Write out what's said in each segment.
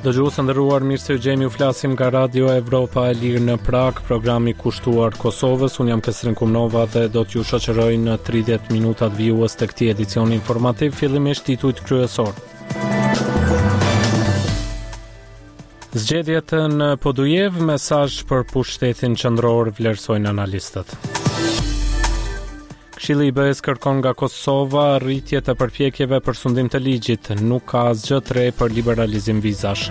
Dëgjues nderuar, mirë se u gjemi, u flasim nga Radio Evropa e Lirë në Prag, programi kushtuar Kosovës. Unë jam Kesrin Kumnova dhe do t'ju shoqëroj në 30 minutat vijues të këtij edicioni informativ, fillimisht titujt kryesor. Zgjedhjet në Podujev, mesazh për pushtetin qendror, vlerësojnë analistët. Këshilli i BE-s kërkon nga Kosova rritje të përpjekjeve për sundim të ligjit, nuk ka asgjë të re për liberalizim vizash.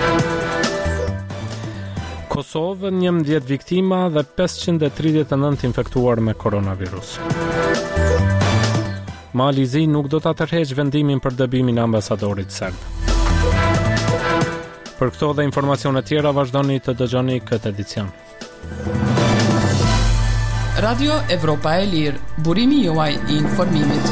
Kosovë 11 viktima dhe 539 infektuar me koronavirus. Malizi nuk do ta tërheqë vendimin për dëbimin e ambasadorit serb. Për këto dhe informacione tjera vazhdoni të dëgjoni këtë edicion. Radio Evropa e Lirë, burimi juaj I informimit.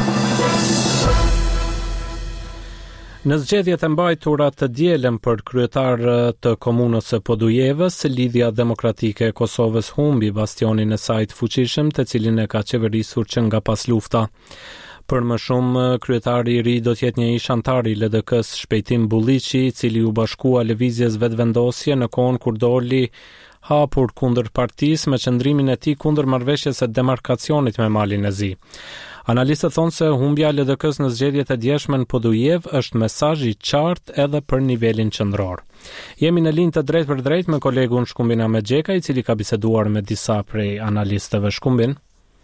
Në zgjedhjet e mbajtura të dielën për kryetar të komunës së Podujevës, Lidhja Demokratike e Kosovës humbi bastionin e saj të fuqishëm, të cilin e ka qeverisur që nga pas lufta. Për më shumë, kryetari I ri do t'jetë një ish antar I LDK-s Shpejtim Bulliqi, I cili u bashkua lëvizjes vetëvendosje në kohën kur doli hapur kundër partisë me qëndrimin e tij kundër marrëveshjes së demarkacionit me Malin e Zi. Analistët thonë se humbja e LDK-s në zgjedhjet e djeshme në Podujev është mesazh I qartë edhe për nivelin qendror. Jemi në linjë të drejtë për drejtë me kolegun Shkumbin Ahmet Xheka, I cili ka biseduar me disa prej analistëve. Shkumbin.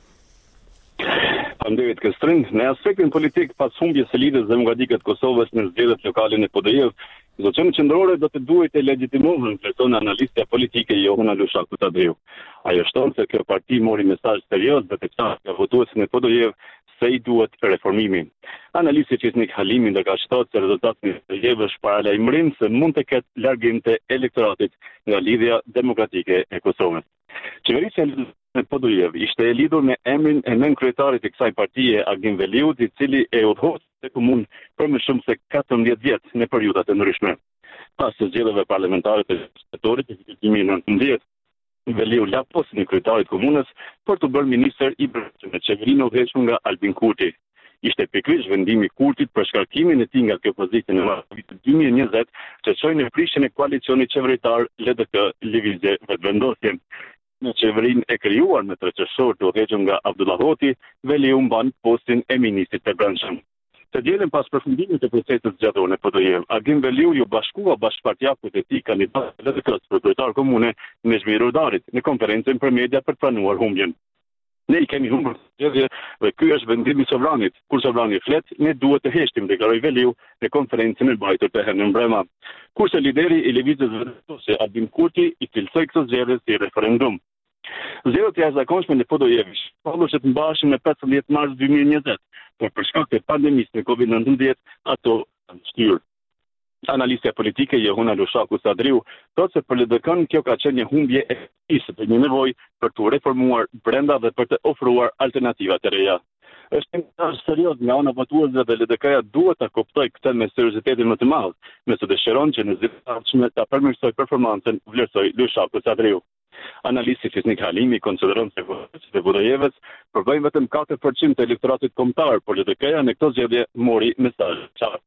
Faleminderit Kestrin. Në aspektin politik, pas humbjes së Lidhjes Demokratike të Kosovës në zgjedhjet lokale në Podujev, Zotësioni qendrore do të duhet të legjitimohen vlerëson analistja politike Johana Lushaku Tadriu. Ajo shton se kjo parti mori mesazh serioz dhe të nga votuesit në Podujev se I duhet reformimi. Analisti Qesnik Halimi ndërkohë thotë se rezultati I Podujevës është paralajmërim se mund të ketë largim të elektoratit nga Lidhja Demokratike e Kosovës. Qeverisja në Podujev ishte e lidhur me emrin e nënkryetarit të kësaj partie, Agim Veliut, I cili e udhëhoq të komunë për më shumë se 14 vjet në periudha të ndryshme. Pas së zgjedhjeve parlamentare të shtatorit të vitit 2019, Veliu la postin e kryetarit të komunës për të bërë ministër I brendshëm në qeverinë udhëhequr nga Albin Kurti. Ishte pikërisht vendimi I Kurtit për shkarkimin e tij nga kjo pozitë në vitin 2020 që çoi në prishjen e koalicionit qeveritar LDK-Lëvizje Vetëvendosje. Në qeverinë e krijuar me treqërshor të udhëhequr nga Abdullah Hoti, Veliu mban postin e ministrit të brendshëm. Të dielën pas përfundimit të procesit zgjedhor në Podujev, Agim Veliu ju bashkua bashkëpartiakut e tij kandidat të LDK-s për kryetar komune Nezmi Rudarit në konferencën për media për të pranuar humbjen. Ne I kemi humbur zgjedhje dhe ky është vendimi I sovranit. Kur sovrani flet, ne duhet të heshtim, deklaroi Veliu në konferencën e mbajtur të herën mbrëma. Kurse lideri I lëvizjes vetëvendosje Albin Kurti I cilësoi këtë zgjedhje si referendum. Zgjedhjet e jashtëzakonshme në Podujev që të mbaheshin në 15 mars 2020, por për shkak të pandemisë në COVID-19 ato kanë shtyrë. Analistja politike Johana Lushaku Tadriu thotë se për LDK-n kjo ka qenë një humbje e rëndësishme për një nevojë për të reformuar brenda dhe për të ofruar alternativa të reja. Është një mesazh serioz nga ana votuesve dhe LDK-ja duhet ta kuptojë këtë me seriozitetin më të madh, nëse dëshiron që në zgjedhjet e ardhshme ta përmirësojë performancën, vlerësoi Lushaku Tadriu. Analisti Qesnik Halimi konsideron se votuesit e Podujevës përbëjnë vetëm 4% të elektoratit kombëtar, por LDK-ja në këtë zgjedhje mori mesazh qartë.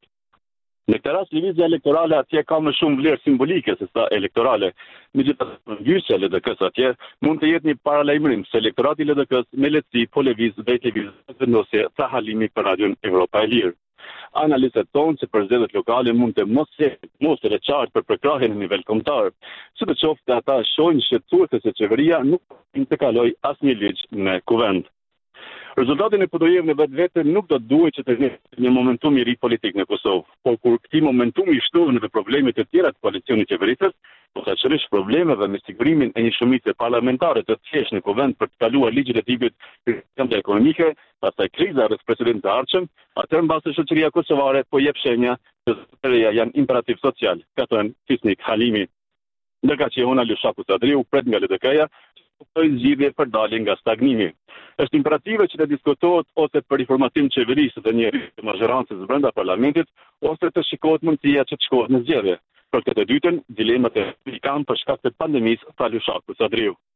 Në këtë rast, lëvizja elektorale atje ka më shumë vlerë simbolike se sa elektorale. Megjithatë, ngjyrsja e LDK-s atje mund të jetë një paralajmërim se elektorati I LDK-s me lehtësi po lëviz drejt lëvizjes vendosje, tha Halimi për Radion Evropa e Lirë. Analistët thonë se për zgjedhjet lokale mund të mos të qartë për përkrahjen në nivel kombëtar. Sidoqoftë ata shohin shqetësuese se qeveria nuk të kalojë asnjë ligj në kuvend. Rezultati në Podujev në vetvete nuk do të duhet që të jetë një momentum I ri politik në Kosovë, por kur këtij momentumi I shtohen edhe problemet e tjera të koalicionit qeverisës, posaçërisht problemeve me sigurimin e një shumice parlamentare të thjeshtë në kuvend për të kaluar ligjin e tipit këmbë ekonomike, pastaj kriza rreth presidentit të ardhshëm, atëherë mbase shoqëria kosovare po jep shenja se reja janë imperativ social, ka thënë Qesnik Halimi. Ndërka që Johana Lushaku Tadriu pret nga LDK-ja të zgjidhje për dalje nga stagnimi. Është imperative që të diskutohet ose për riformatim qeverisë dhe një rritje të mazhorancës brenda parlamentit, ose të shikohet mundësia që të shkohet në zgjedhje. Për këtë të dytën, dilemat e kanë për shkak të pandemisë, tha Lushaku Tadriu.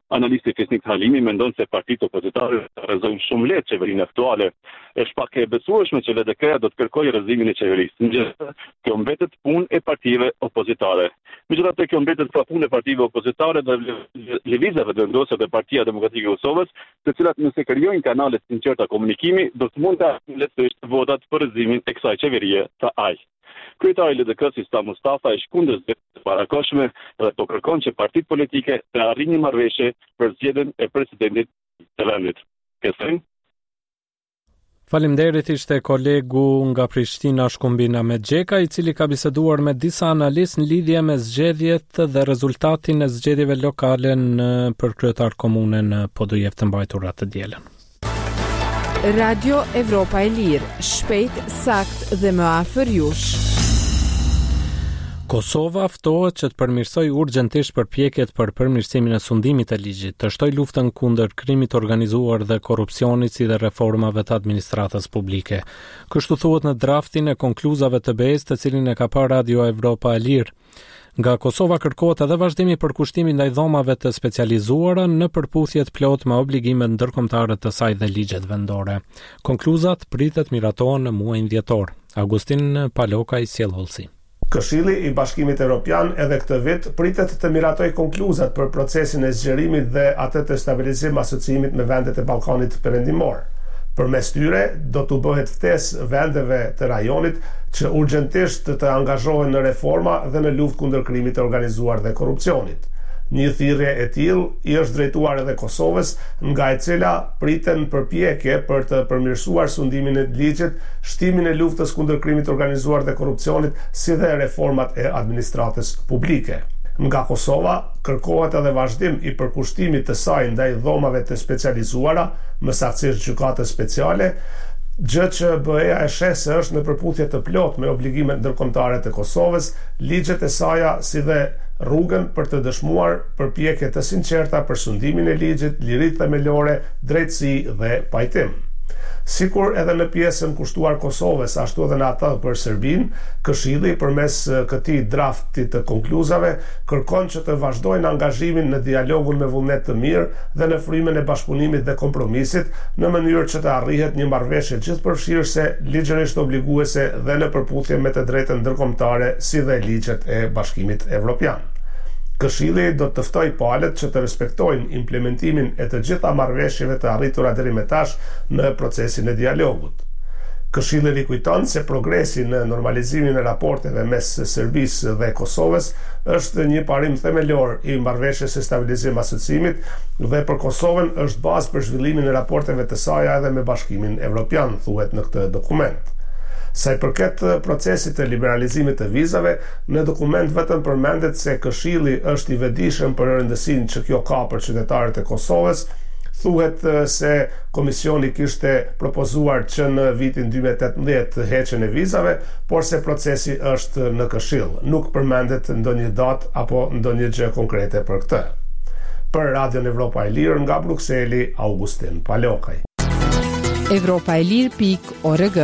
Analisti Fisnik Halimi mendon se partitë opozitare rrezojnë shumë lehtë qeverinë aktuale. Është pak e besueshme që LDK do të kërkojë rrezimin e qeverisë. Megjithatë, kjo mbetet punë e partive opozitare. Megjithatë, kjo mbetet punë e partive opozitare dhe lëvizjeve të vendosur te Partia Demokratike e Kosovës, të cilat nëse krijojnë kanale të sinqerta komunikimi, do të mund të lehtësisht votat për rrezimin e kësaj qeverie të aq. Kryetari i LDK-s Islam Mustafa është kundër të parakoshme dhe po kërkon që partitë politike të arrijnë një marrëveshje për zgjedhjen e presidentit të vendit. Kësaj Faleminderit, ishte kolegu nga Prishtina Shkumbina Mexheka, i cili ka biseduar me disa analistë në lidhje me zgjedhjet dhe rezultatin e zgjedhjeve lokale për kryetar komune në Podujev të mbajtura të dielën. Radio Evropa e Lirë, shpejt, sakt dhe më afër jush. Kosova ftohet që të përmirësoj urgjentisht përpjekjet për përmirësimin e sundimit të ligjit, të shtoj luftën kundër krimit organizuar dhe korrupsionit si dhe reformave të administratës publike. Kështu thuhet në draftin e konkluzave të BE-s, të cilin e ka parë Radio Evropa e Lirë. Nga Kosova kërkohet edhe vazhdimi i përkushtimit ndaj dhomave të specializuara në përputhje të plotë me obligimet ndërkombëtare të saj dhe ligjet vendore. Konkluzat pritet miratohen në muajin dhjetor. Augustin Palokaj sjell hollësi. Këshilli i Bashkimit Evropian edhe këtë vit pritet të miratoj konkluzat për procesin e zgjerimit dhe atë të stabilizim asociimit me vendet e Ballkanit Perëndimor. Përmes tyre do të bëhet ftesë vendeve të rajonit që urgjentisht të angazhohen në reforma dhe në luftë kundër krimit të organizuar dhe korrupsionit. Një thirrje e tillë i është drejtuar edhe Kosovës, nga e cila priten përpjekje për të përmirësuar sundimin e ligjit, shtimin e luftës kundër krimit të organizuar dhe korrupsionit, si dhe reformat e administratës publike. Nga Kosova kërkohet edhe vazhdim i përkushtimit të saj ndaj dhomave të specializuara, më saktësisht gjykatës speciale, gjë që BE-ja e sheh se është në përputhje të plotë me obligimet ndërkombëtare të Kosovës, ligjet e saj si dhe rrugën për të dëshmuar përpjekje të sinqerta për sundimin e ligjit, liritë themelore, drejtësi dhe pajtim. Sikur edhe në pjesën kushtuar Kosovës, ashtu edhe në atë për Serbinë, Këshilli përmes këtij drafti të konkluzave kërkon që të vazhdojnë angazhimin në dialogun me vullnet të mirë dhe në frymën e bashkëpunimit dhe kompromisit, në mënyrë që të arrihet një marrëveshje gjithëpërfshirëse, ligjërisht obliguese dhe në përputhje me të drejtën ndërkombëtare si dhe ligjet e Bashkimit Evropian. Këshilli do të ftoj palët që të respektojnë implementimin e të gjitha marrëveshjeve të arritura deri më tash në procesin e dialogut. Këshilli rikujton se progresi në normalizimin e raporteve mes Serbisë dhe Kosovës është një parim themelor i marrëveshjes së stabilizim asociimit dhe për Kosovën është bazë për zhvillimin e raporteve të saj edhe me Bashkimin Evropian, thuhet në këtë dokument. Sa i përket procesit të liberalizimit të vizave, në dokument vetëm përmendet se Këshilli është i vetëdijshëm për rëndësinë që kjo ka për qytetarët e Kosovës. Thuhet se komisioni kishte propozuar që në vitin 2018 të heqjen e vizave, por se procesi është në Këshill. Nuk përmendet ndonjë datë apo ndonjë gjë konkrete për këtë. Për Radion Evropa e Lirë nga Brukseli, Augustin Palokaj. Evropaelir.org.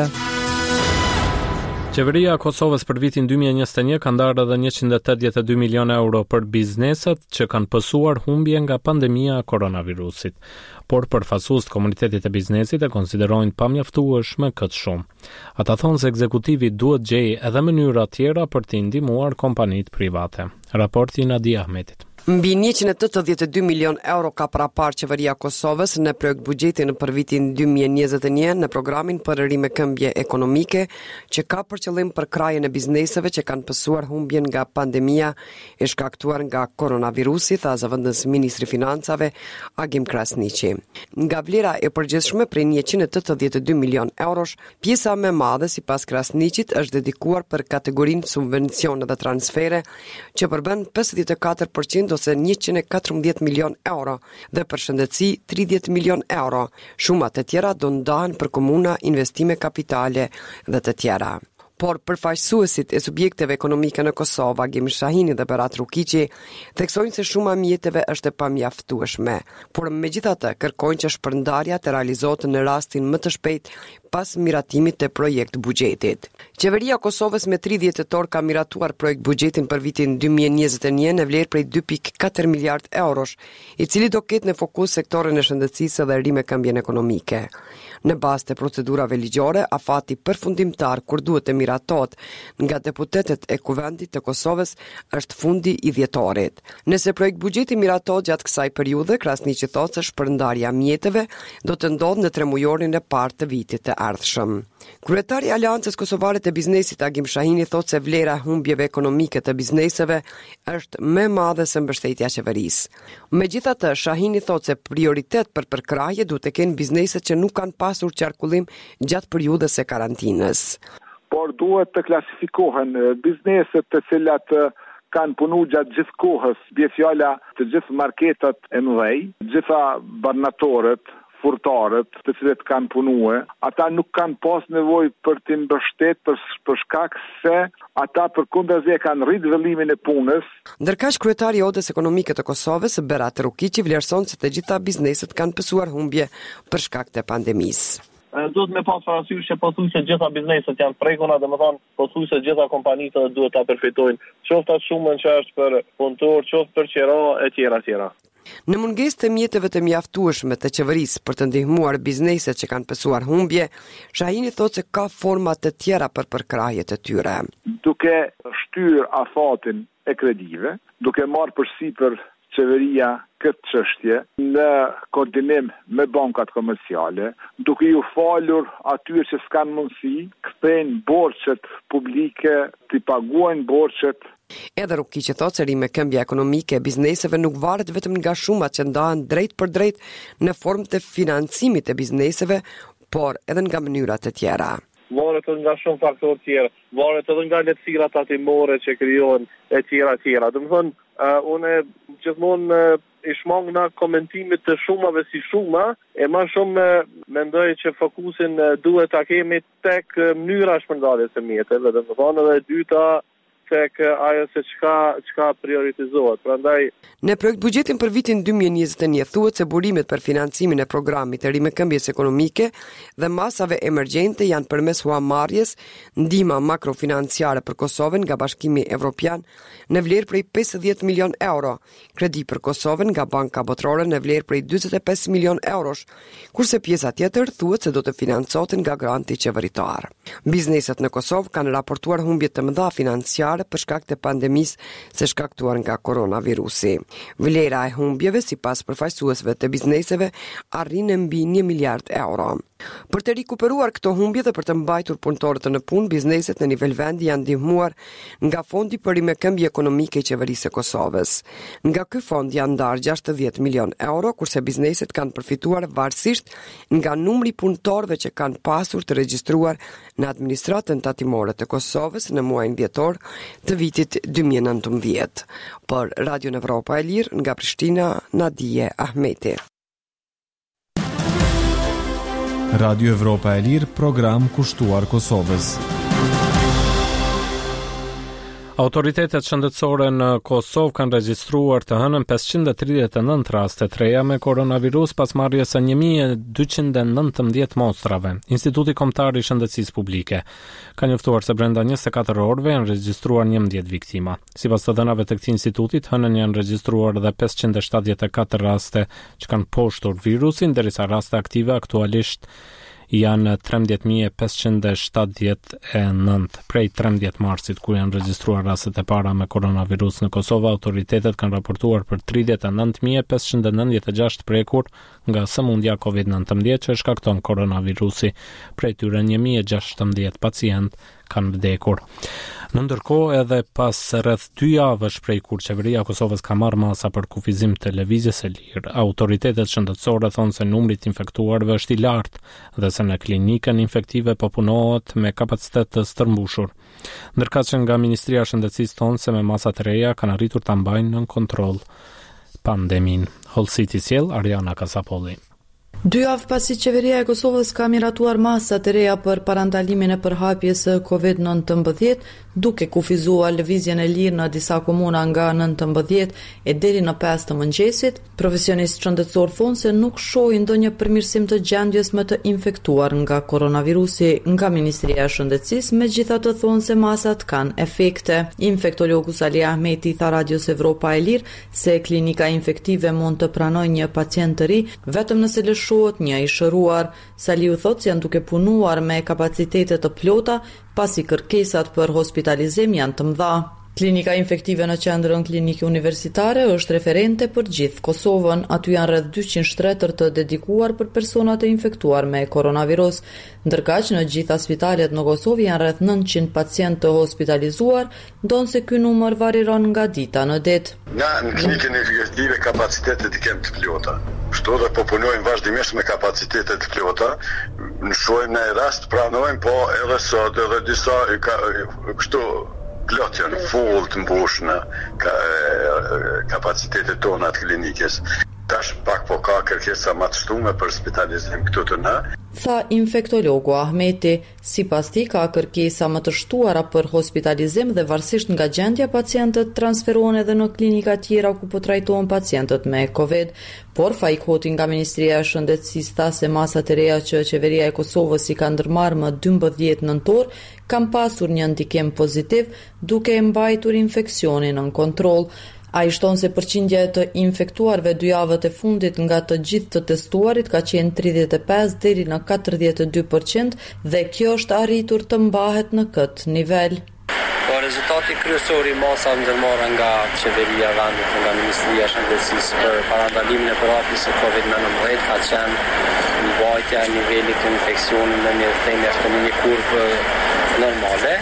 Qeveria e Kosovës për vitin 2021 ka ndarë edhe 182 milion euro për bizneset që kanë pësuar humbje nga pandemia e koronavirusit, por përfaqësues të komunitetit të biznesit e konsiderojnë pamjaftueshme këtë shumë. Ata thonë se ekzekutivi duhet gjejë edhe mënyra tjera për të ndihmuar kompanitë private. Raporti Nadia Ahmetit. Mbi 182 milion euro ka parapar qeveria Kosovës në projekt buxhetin për vitin 2021 në programin për rimekëmbje ekonomike që ka për qëllim përkrajjen e bizneseve që kanë pësuar humbjen nga pandemia e shkaktuar nga koronavirusi, tha zëvendës ministri financave Agim Krasniqi. Nga vlera e përgjithshme prej 182 milion eurosh, pjesa më e madhe sipas Krasniqit është dedikuar për kategorinë subvencione dhe transfere që përbën 54% ose 114 milion euro dhe për shëndetësi 30 milion euro. Shumat e tjera do ndahen për komuna, investime kapitale dhe të tjera. por përfaqësuesit e subjekteve ekonomike në Kosovë, Agim Shahini dhe Berat Rukiqi, theksojnë se shuma e mjeteve është e pamjaftueshme, por megjithatë kërkojnë që shpërndarja të realizohet në rastin më të shpejt pas miratimit të projekt buxhetit. Qeveria e Kosovës me 30 tetor ka miratuar projekt buxhetin për vitin 2021 në vlerë prej 2.4 miliard eurosh, i cili do ketë në fokus sektorin e shëndetësisë dhe rikëmbjen ekonomike. Në bazë të procedurave ligjore, afati përfundimtar kur duhet të miratohet nga deputetët e Kuvendit të Kosovës është fundi i dhjetorit. Nëse projekt buxheti miratohet gjatë kësaj periudhe, krasniqi thotë se shpërndarja mjeteve do të ndodhë në tremujorin e parë të vitit të ardhshëm. Kryetari i Aleancës Kosovare të Biznesit Agim Shahini thotë se vlera e humbjeve ekonomike të bizneseve është më e madhe se mbështetja e qeverisë. Megjithatë, Shahini thotë se prioritet për përkrahje duhet të kenë bizneset që nuk kanë pasur qarkullim gjatë periudhës së karantinës. Por duhet të klasifikohen bizneset të cilat kanë punu gjatë gjithë kohës, bie fjala të gjithë marketat e mëdhej, gjitha barnatorët, furtarët, të cilët kanë punue, ata nuk kanë pas nevojë për të mbështet për shkak se ata përkundazi kanë rrit zhvillimin e punës. Ndërkaq kryetari i Odës Ekonomike të Kosovës, Berat Rukiqi, vlerëson se të gjitha bizneset kanë pësuar humbje për shkak të pandemisë. Duhet me pas parasysh që pothuajse gjitha bizneset janë prekuna, domethënë pothuajse gjitha kompanitë duhet ta përfitojnë, qoftë atë shumën që është për punëtor, qoftë për qira etj. Në mungesë të mjeteve të mjaftueshme të qeverisë për të ndihmuar bizneset që kanë pësuar humbje, Shahini thotë se ka forma të tjera për përkrahje të tyre. Duke shtyr afatin e kredive, duke marrë përsipër qeveria këtë çështje në koordinim me bankat komerciale, duke ju falur atyre që s'kan mundësi, kthejnë borxhet publike, t'i paguajnë borxhet. Edhe Rukiqi thotë se rikëmbja ekonomike e bizneseve nuk varet vetëm nga shumat që ndahen drejt për drejt në formë të financimit të bizneseve, por edhe nga mënyrat të tjera. Varet nga shumë faktorë tjera, varet edhe nga lehtësirat tatimore që krijohen etj. Domethënë, unë gjithmonë i shmang nga komentimit të shumave si shuma, e më shumë mendoj që fokusin duhet ta kemi tek mënyra shpërndarjes së mjeteve, domethënë edhe e dyta tek ajo se çka prioritizohet. Prandaj në projekt buxhetin për vitin 2021 thuhet se burimet për financimin e programit të rikëmbjes ekonomike dhe masave emergjente janë përmes huamarrjes ndihma makrofinanciare për Kosovën nga Bashkimi Evropian në vlerë prej 50 milion euro, kredi për Kosovën nga Banka Botërore në vlerë prej 45 milion eurosh, kurse pjesa tjetër thuhet se do të financohet nga granti qeveritar. Bizneset në Kosovë kanë raportuar humbje të mëdha financiare për shkak të pandemisë së shkaktuar nga koronavirusi. Vlera e humbjeve sipas përfaqësuesve të bizneseve arrin mbi 1 miliard euro. Për të rikuperuar këto humbje dhe për të mbajtur punëtorët në punë, bizneset në nivel vendi janë ndihmuar nga Fondi për rikëmbje ekonomike i Qeverisë së Kosovës. Nga ky fond janë ndarë 60 milion euro, kurse bizneset kanë përfituar varësisht nga numri punëtorëve që kanë pasur të regjistruar në administratën tatimore të Kosovës në muajin dhjetor të vitit 2019. Për Radio Evropa e Lirë nga Prishtina, Nadije Ahmeti. Radio Evropa e Lirë, program kushtuar Kosovës. Autoritetet shëndetësore në Kosovë kanë regjistruar të hënën 539 raste të reja me koronavirus pas marrjes së 1219 mostrave. Instituti Kombëtar i Shëndetësisë Publike ka njoftuar se brenda 24 orëve janë regjistruar 11 viktima. Sipas të dhënave të këtij institutit, hënën janë regjistruar edhe 574 raste që kanë poshtur virusin, ndërsa raste aktive aktualisht janë 13.579 prej 13 marsit, ku janë regjistruar rastet e para me koronavirus në Kosovë. Autoritetet kanë raportuar për 39.596 prekur nga sëmundja COVID-19 që shkakton koronavirusi. Prej tyre 1.016 pacient kanë vdekur. Në ndërkohë, edhe pas rreth 2 javësh prej kur qeveria e Kosovës ka marrë masa për kufizim të lëvizjes së lirë, autoritetet shëndetësore thonë se numri i infektuarve është i lartë dhe se në klinikën infektive po punohet me kapacitet të stërmbushur. Ndërkaq që nga Ministria e Shëndetësisë thonë se me masa të reja kanë arritur ta mbajnë nën kontroll pandemin. Holsiti sjell Ariana Kasapolli. 2 javë pasi qeveria e Kosovës ka miratuar masa të reja për parandalimin e përhapjes së COVID-19, duke kufizuar lëvizjen e lirë në disa komuna nga 19 e deri në 5 të mëngjesit, profesionistë shëndetësor thonë se nuk shohin ndonjë përmirësim të gjendjes më të infektuar nga koronavirusi nga Ministria e Shëndetësisë, megjithatë thonë se masat kanë efekte. Infektologu Sali Ahmeti tha Radios Evropa e Lirë se klinika infektive mund të pranojë një pacient të ri vetëm nëse lëshohet një i shëruar. Saliu thotë se janë duke punuar me kapacitete të plota pasi kërkesat për hospitalizim janë të mëdha. Klinika infektive në qendrën klinike universitare është referente për gjithë Kosovën. Aty janë rreth 200 shtretër të dedikuar për personat e infektuar me koronavirus, ndërkaq në gjitha spitalet në Kosovë janë rreth 900 pacientë të hospitalizuar, ndonse ky numër varieron nga dita në ditë. Na në klinikën infektive kapacitetet i kemë të plota. Kështu dhe po punojmë vazhdimisht me kapacitetet të plota. Në shojmë në rast pranojmë, po edhe sot edhe disa kështu plot janë full të mbushna kapacitetet tona të klinikës. Tash pak po ka kërkesa më të shtume për spitalizim këtu të na. Tha infektologu Ahmeti, sipas tij ka kërkesa më të shtuara për hospitalizim dhe varësisht nga gjendja pacientët transferohen edhe në klinika tjera ku po trajtohen pacientët me Covid. Por Faik Hoti nga Ministria e Shëndetësisë tha se masat e reja që qeveria e Kosovës i ka ndërmarrë më 12 nëntor kanë pasur një ndikim pozitiv duke e mbajtur infeksionin në kontroll. Ai shton se përqindja e të infektuarve 2 javët e fundit nga të gjithë të testuarit ka qenë 35 deri në 42% dhe kjo është arritur të mbahet në këtë nivel. Rezultati kryesor i masave ndërmarra nga qeveria e vendit, nga Ministria e Shëndetësisë për parandalimin e përhapjes së COVID-19 ka qenë mbajtja e nivelit të infeksionit në një kurvë normale.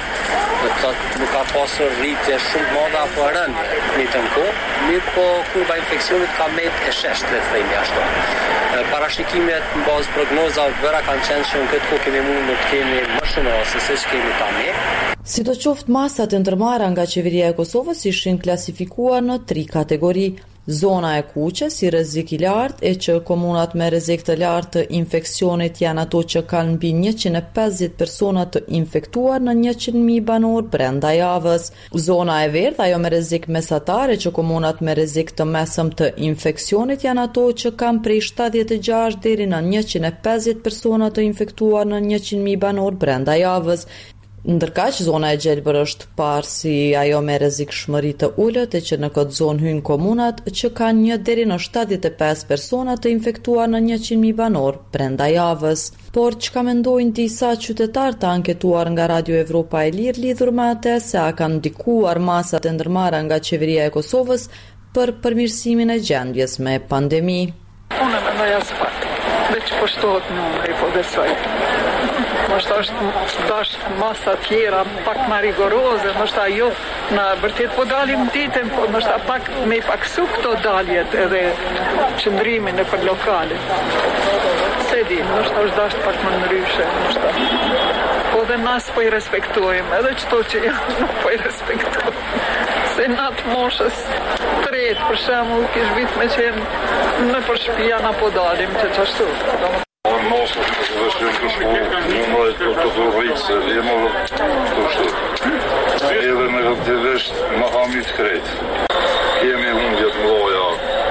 Nuk ka pasur rritje shumë të madhe apo rënje në të kohë, mirë po kurba infeksionit ka mbet e shesht, le të themi ashtu. Parashikimet në bazë prognozave të bëra kanë qenë që në këtë kohë kemi mundur të kemi më shumë raste se ç'kemi tani. Sidoqoftë, masat e ndërmarra nga qeveria e Kosovës ishin klasifikuar në 3 kategori. Zona e kuqe si rrezik i lartë e që komunat me rrezik të lartë të infeksionit janë ato që kanë mbi 150 persona të infektuar në 100.000 banor brenda javës. Zona e verdhë, ajo me rrezik mesatar e që komunat me rrezik të mesëm të infeksionit janë ato që kanë prej 76 deri në 150 persona të infektuar në 100.000 banor brenda javës. Ndërkaq zona e gjelbër është parë si ajo me rrezikshmëri të ulët e që në këtë zonë hyn komunat që kanë 1 deri në 75 persona të infektuar në 100.000 banor brenda javës. Por çka mendojnë disa qytetarë të anketuar nga Radio Evropa e Lirë lidhur me atë se a kanë ndikuar masat e ndërmarra nga qeveria e Kosovës për përmirësimin e gjendjes me pandemi. Unë mendoj as pak, veç po shtohet numri, po besoj. Nështë është masa tjera pak më rigoroze, nështë ajo në vërtet po dalim ditën, po nështë pak me paksu këto daljet edhe qëndrimin e për lokale. Se di, nështë është dasht pak më ndryshe, nështë. Po dhe nas po i respektojmë, edhe qëto që janë nuk po i respektojmë. Se natë moshës tretë, për shemull, kish vit me qenë në për shpia na po dalim që qashtu. Mosë dhe shumë të shku, numërajt për të të rritë, se jemë të shtu. Edhe me të vesht më hamit krejtë. Kemi hundjet më doja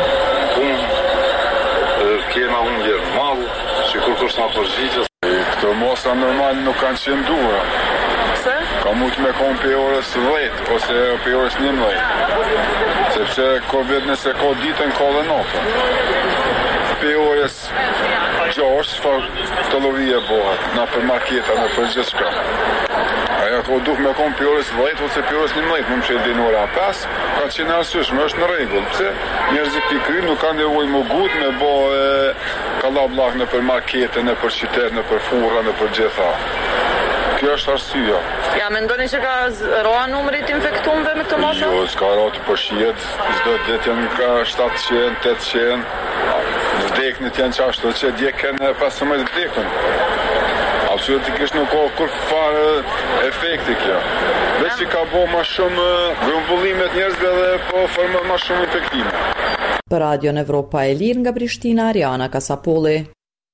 punë, kema hundjet malë, që kur kërës nga përgjitës. Këto mosa normal nuk kanë qenë duha. Pse? Ka mujtë me konë për orës 10, ose për orës 11. Sepse COVID nëse ka ditën, ka dhe notën. Për orës 6, të lovije bëhat, në për marketa, në për gjithë shka. Aja ko duh me konë për orës 10, ose për orës 11, më që e din ora 5, ka qenë arsyshme, është në regull. Pse? Njerëzit për kry nuk kanë nevoj më gut me bo kalablak në për markete, në për qytet, në për furra, në për gjitha. Kjo është arsyeja. Ja, mendoni që ka roa numrit infektumve me këtë mosë? Jo, s'ka roa të përshijet, çdo ditë janë ka 700, 800, vdeknit janë qashtu që djekën e 15 vdekën. Absolutikisht nuk ka kur farë efekti kjo. Dhe që ka bo ma shumë grumbullimet njerëzve dhe po formë ma shumë infektime. Për Radion Evropa e Lirë nga Prishtina, Ariana Kasapolli.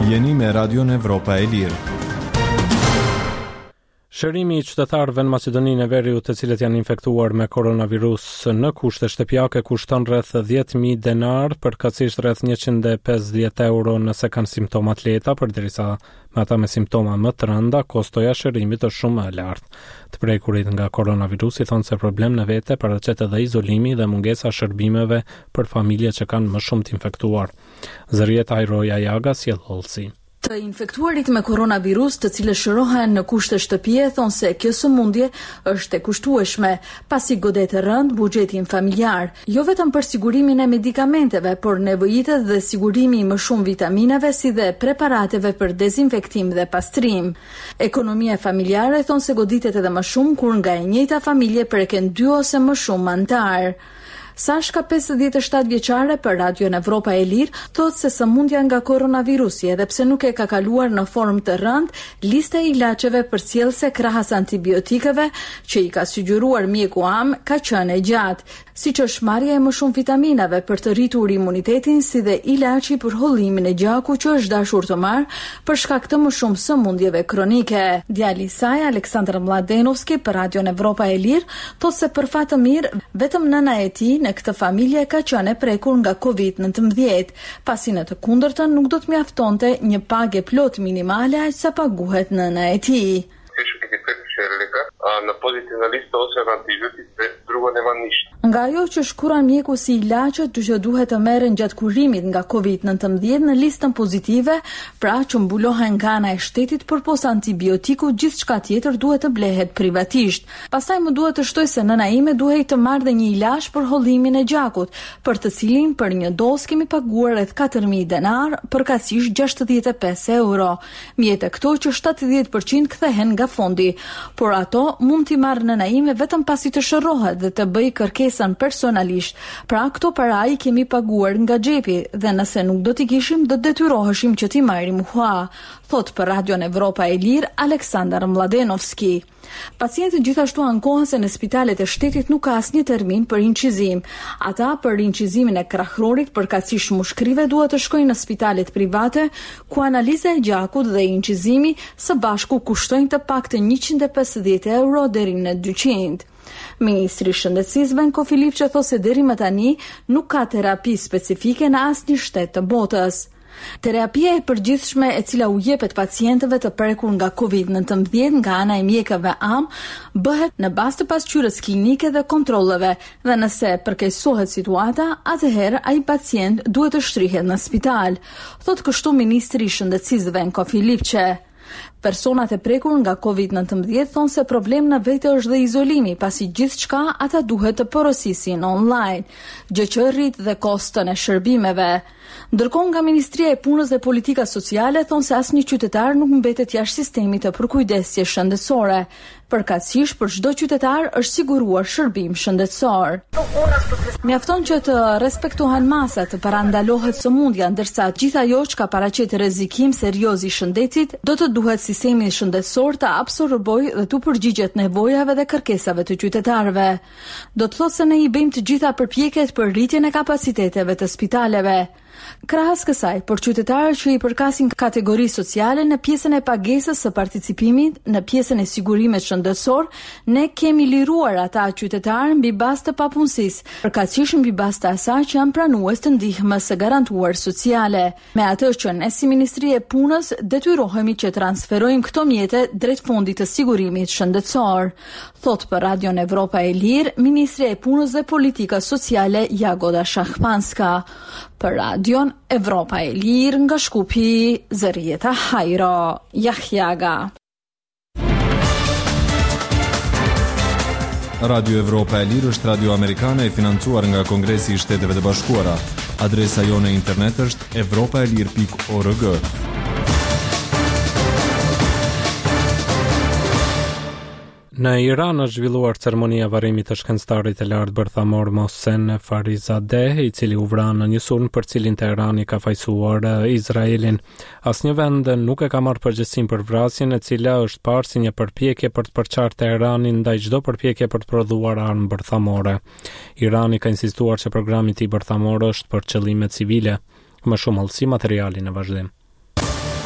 Jeni me Radion Evropa e Lirë. Shërimi I qytetarëve në Maqedoninë e Veriut të cilët janë infektuar me koronavirus në kushte shtëpiake kushton rreth 10.000 denar, përkatësisht rreth 150 euro nëse kanë simptoma të lehta, përderisa me ata me simptoma më të rënda, kostoja e shërimit është shumë e lartë. Të prekurit nga koronavirusi thonë se problem në vete paraqet edhe izolimi dhe mungesa shërbimeve për familje që kanë më shumë të infektuar. Zërieta Ajroja Jaga sjell hollësi. Të infektuarit me koronavirus të cilët shërohen në kushte shtëpie thonë se kjo sëmundje është e kushtueshme, pasi godet e rënd buxhetin familjar, jo vetëm për sigurimin e medikamenteve, por nevojitet dhe sigurimi I më shumë vitaminave si dhe preparateve për dezinfektim dhe pastrim. Ekonomia familjare thonë se goditet edhe më shumë kur nga e njëjta familje preken 2 ose më shumë antar. Sashka 57 vjeçare për Radion Evropa e Lirë thotë se sëmundja nga koronavirusi edhe pse nuk e ka kaluar në formë të rëndë, lista e ilaçeve përcjellse krahas antibiotikave që I ka sugjeruar mjeku am ka qenë e gjatë, siç është marrja e më shumë vitaminave për të rritur imunitetin si dhe ilaçi për hollimin e gjakut që është dashur të marrë për shkak të më shumë sëmundjeve kronike. Djali I saj, Aleksandar Mladenovski për Radion Evropa e Lirë thotë se për fat të mirë vetëm nëna e tij në këtë familje ka qenë e prekur nga COVID-19, pasi në të kundërtën nuk do të mjaftonte një pagë plot minimale aq sa paguhet nëna e tij. Në pozitivna lista ose në antibiotik, drugo nema nisht. Nga ajo që shkruan mjeku si ilaçet që duhet të merren gjatë kurimit nga COVID-19 në listën pozitive, pra që mbulohen nga ana e shtetit përpos antibiotiku, gjithçka tjetër duhet të blehet privatisht. Pastaj më duhet të shtoj se nëna ime duhej të marrë dhe një ilaç për hollimin e gjakut, për të cilin për një dozë kemi paguar rreth 4.000 denar, përkatësisht 65 euro. Mjete këto që 70% kthehen nga fondi, por ato mund t'i marrë nëna ime vetëm pasi të shërohet dhe të bëj kërkesën personalisht. Pra këto para I kemi paguar nga xhepi dhe nëse nuk do t'i kishim do të detyroheshim që t'i marrim hua, thot për Radion Evropa e Lirë Aleksandar Mladenovski. Pacientët gjithashtu ankohen se në spitalet e shtetit nuk ka asnjë termin për incizim. Ata për incizimin e krahërorit përkatësisht mushkrive duhet të shkojnë në spitalet private, ku analiza e gjakut dhe incizimi së bashku kushtojnë të paktën 150 euro deri në 200. Ministri I Shëndetësisë Venko Filipçe thotë se deri më tani nuk ka terapi specifike në asnjë shtet të botës. Terapia e përgjithshme e cila u jepet pacientëve të prekur nga COVID-19 nga ana e mjekëve am bëhet në bazë të pasqyrës klinike dhe kontrolleve, dhe nëse përkeqësohet situata, atëherë ai pacient duhet të shtrihet në spital, thotë kështu ministri I Shëndetësisë Venko Filipçe. Personat e prekur nga COVID-19 thonë se problem në vete është dhe izolimi, pasi gjithçka ata duhet të porosisin online, gjë që rrit dhe kostën e shërbimeve. Ndërkohë nga Ministria e Punës dhe Politika Sociale thonë se asnjë qytetar nuk mbetet jashtë sistemit të përkujdesjes shëndetësore. Përkatësisht për çdo qytetar është siguruar shërbim shëndetësor. Mjafton që të respektohen masat, të parandalohet sëmundja, ndërsa gjithë ajo që ka paraqet rrezikim serioz I shëndetit do të duhet sistemi shëndetësor të absorbojë dhe të përgjigjet nevojave dhe kërkesave të qytetarëve. Do të thotë se ne I bëjmë të gjitha përpjekjet për rritjen e kapaciteteve të spitaleve. Krahas kësaj, për qytetarët që I përkasin kategori sociale në pjesën e pagesës së participimit në pjesën e sigurimit shëndetësor, ne kemi liruar ata qytetarë mbi bazë të papunësisë, përkatësisht mbi bazë të asaj që janë pranues të ndihmës së garantuar sociale. Me atë që ne si Ministri e Punës detyrohemi që transferojmë këto mjete drejt fondit të sigurimit shëndetësor, thot për Radion Evropa e Lirë Ministri e Punës dhe Politikës Sociale Jagoda Shahpanska. Për Radion Evropa e Lirë nga Shkupi, Zërieta Hajro Jahjaga. Radio Evropa e Lirë është radio amerikane e financuar nga Kongresi I Shteteve të Bashkuara. Adresa jone internet është evropaelir.org. Në Iran është zhvilluar ceremonia varrimit të shkencëtarit e lartë bërthamor Mohsen Farizadeh, I cili u vran në një sulm për cilin Teherani ka fajsuar Izraelin. Asnjë vend nuk e ka marrë përgjegjësinë për vrasjen, e cila është parë si një përpjekje për të përçarë Teheranin ndaj çdo përpjekje për të prodhuar armë bërthamore. Irani ka insistuar se programi I tij bërthamor është për qëllime civile. Më shumë hollësi materiali në vazhdim.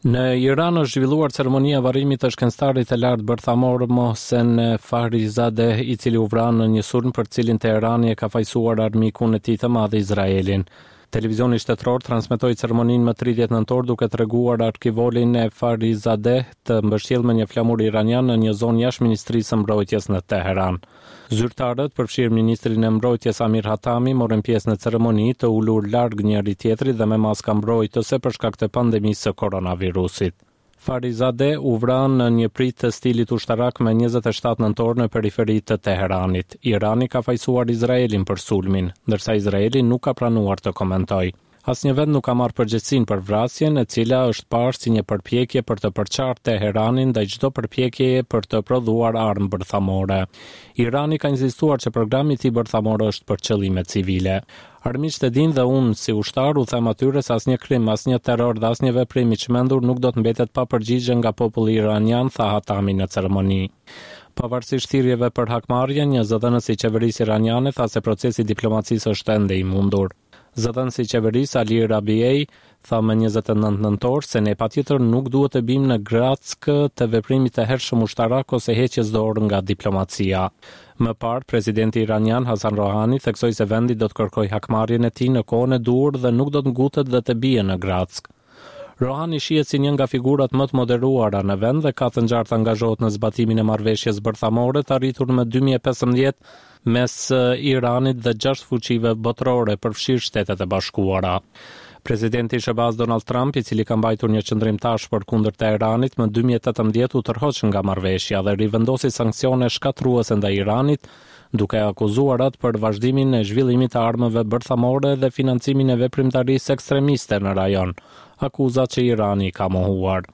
Në Iran është zhvilluar ceremonia varrimit të shkencëtarit të lartë bërthamor Mohsen Fakhrizadeh, i cili u vran në një sulm për cilin Teherani e ka fajsuar armikun e tij të madh Izraelin. Televizioni shtetëror transmetoi ceremoninë më 30 nëntor duke treguar arkivolin e Fakhrizadeh të mbështjellë me një flamur iranian në një zonë jashtë Ministrisë së Mbrojtjes në Teheran. Zyrtarët, përfshirë ministrin e mbrojtjes Amir Hatami, morën pjesë në ceremoni të ulur larg njëri tjetrit dhe me maska mbrojtëse për shkak të pandemisë së koronavirusit. Fakhrizadeh u vran në një prit të stilit ushtarak me 27 nëntor në periferi të Teheranit. Irani ka fajsuar Izraelin për sulmin, ndërsa Izraeli nuk ka pranuar të komentojë. Asnjë vend nuk ka marrë përgjegjësinë për vrasjen, e cila është parë si një përpjekje për të përçarë Teheranin ndaj çdo përpjekjeje për të prodhuar armë bërthamore. Irani ka insistuar që programi i tij bërthamor është për qëllime civile. Armiqtë e dinë dhe unë si ushtar u them atyre se asnjë krim, asnjë terror dhe asnjë veprim i çmendur nuk do të mbetet pa përgjigje nga populli iranian, tha Hatami në ceremoni. Pavarësisht thirrjeve për hakmarrje, një zëdhënës i qeverisë iraniane tha se procesi diplomacisë është ende i mundur. Zëdhënësi i qeverisë Ali Rabiei tha më 29 nëntor se ne patjetër nuk duhet të bimë në grack të veprimit të hershëm ushtarak ose heqjes dorë nga diplomacia. Më parë, presidenti iranian Hasan Rohani theksoi se vendi do të kërkojë hakmarrjen e tij në kohën e duhur dhe nuk do të ngutet dhe të bie në grack. Rohani shihet si një nga figurat më të moderuara në vend dhe ka të ngjartë angazhohet në zbatimin e marrëveshjes bërthamore të arritur në 2015 mes Iranit dhe 6 fuqive botërore, përfshirë Shtetet e Bashkuara. Presidenti Shehbaz Donald Trump, i cili ka mbajtur një qendrim tashpër kundër Teheranit, më 2018 u tërhoq nga marrëveshja dhe rivendosi sanksione shkatruese ndaj Iranit, duke akuzuar atë për vazhdimin e zhvillimit të armëve bërthamore dhe financimin e veprimtarisë ekstremiste në rajon, akuza që Irani ka mohuar.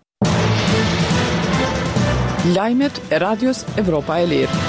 Lajmet e Radios Evropa e Lirë.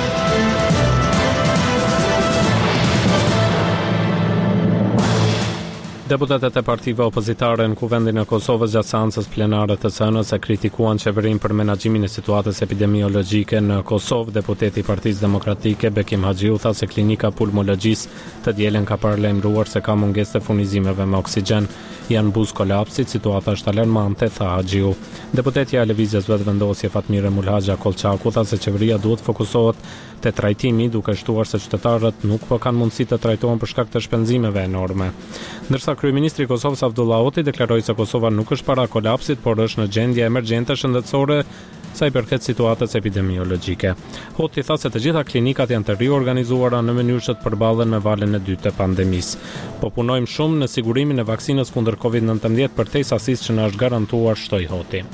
Deputetët e partive opozitare në kuvendin e Kosovës gjatë seancës plenare të hënës e kritikuan qeverinë për menaxhimin e situatës epidemiologjike në Kosovë. Deputeti i Partisë Demokratike Bekim Haxhiu tha se klinika pulmologjisë të dielën ka paralajmëruar se ka mungesë të furnizimeve me oksigjen. Janë buz kolapsit, situata është alarmante, tha Haxhiu. Deputetja e Lëvizjes Vetëvendosje Fatmire Mulhaxha Kolçaku tha se qeveria duhet fokusohet te trajtimi, duke shtuar se qytetarët nuk po kanë mundësi të trajtohen për shkak të shpenzimeve enorme. Ndërsa kryeministri i Kosovës Abdullah Oti deklaroi se Kosova nuk është para kolapsit, por është në gjendje emergjente shëndetësore sa i përket situatës epidemiologjike. Oti tha se të gjitha klinikat janë të riorganizuara në mënyrë që të përballen me valën e dytë të pandemisë. Po punojmë shumë në sigurimin e vaksinës kundër COVID-19 përtej sasisë që na është garantuar, shtoi Oti.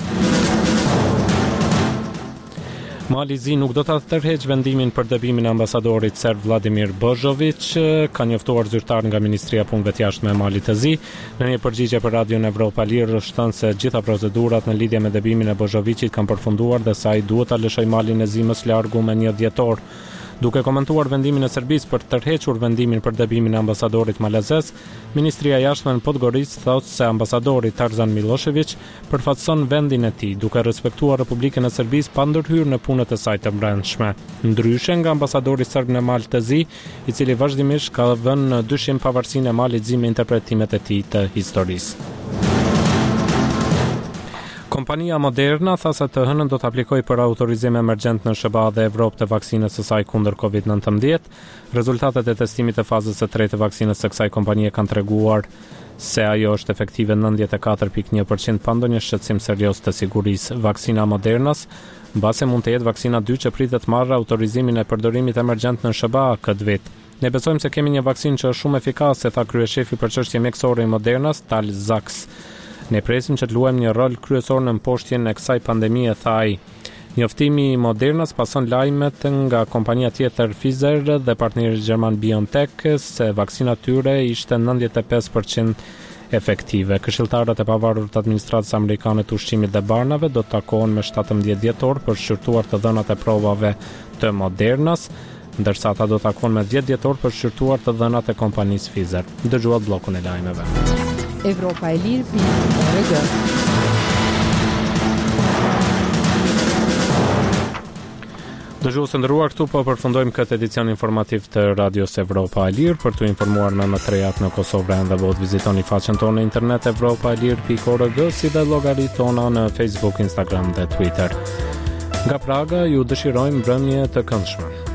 Malizi nuk do ta tërheqë vendimin për dëbimin e ambasadorit serb Vladimir Božović, ka njoftuar zyrtar nga Ministria e Punëve të Jashtme e Malit të Zi. Në një përgjigje për Radion Evropa Lirë është thënë se gjitha procedurat në lidhje me dëbimin e Božovićit kanë përfunduar dhe sa ai duhet ta lëshojë Malin e Zi më së largu me 1 dhjetor. Duke komentuar vendimin e Serbisë për të tërhequr vendimin për dëbimin e ambasadorit malezez, Ministria e Jashtme në Podgoricë thotë se ambasadori Tarzan Milošević përfaqëson vendin e tij, duke respektuar Republikën e Serbisë pa ndërhyrë në punët e saj të brendshme. Ndryshe nga ambasadori serb në Mal të Zi, i cili vazhdimisht ka vënë në dyshim pavarësinë e Malit Zi me interpretimet e tij të historisë. Kompania Moderna tha se të hënën do të aplikojë për autorizim emergjent në SBA dhe Evropë të vaksinës së saj kundër COVID-19. Rezultatet e testimit të fazës së tretë të vaksinës së kësaj kompanie kanë treguar se ajo është efektive 94.1% pa ndonjë shqetësim serioz të sigurisë. Vaksina Modernas mbase mund të jetë vaksina 2 që pritet të marrë autorizimin e përdorimit emergjent në SBA këtë vit. Ne besojmë se kemi një vaksinë që është shumë efikase, tha kryeshefi për çështje mjekësore i Modernas, Tal Zaks. Ne presim që të luajmë një rol kryesor në mposhtjen e kësaj pandemie, tha ai. Njoftimi i Modernas pason lajmet nga kompania tjetër Pfizer dhe partneri gjerman BioNTech se vaksina tyre ishte 95% efektive. Këshilltarët e pavarur të administratës amerikane të ushqimit dhe barnave do të takohen me 17 dhjetor për shqyrtuar të dhënat e provave të Modernas, ndërsa ata do të takohen me 10 dhjetor për shqyrtuar të dhënat e kompanisë Pfizer. Dëgjuat bllokun e lajmeve. Evropa e Lirë.org. Dëgjues të nderuar, këtu po përfundojmë këtë edicion informativ të Radios Evropa e Lirë. Për t'u informuar në trejat në Kosovë dhe botë, vizitoni faqen tonë në internet evropaelir.org, si dhe llogaritë tona në Facebook, Instagram dhe Twitter. Nga Praga ju dëshirojmë mbrëmje të këndshme.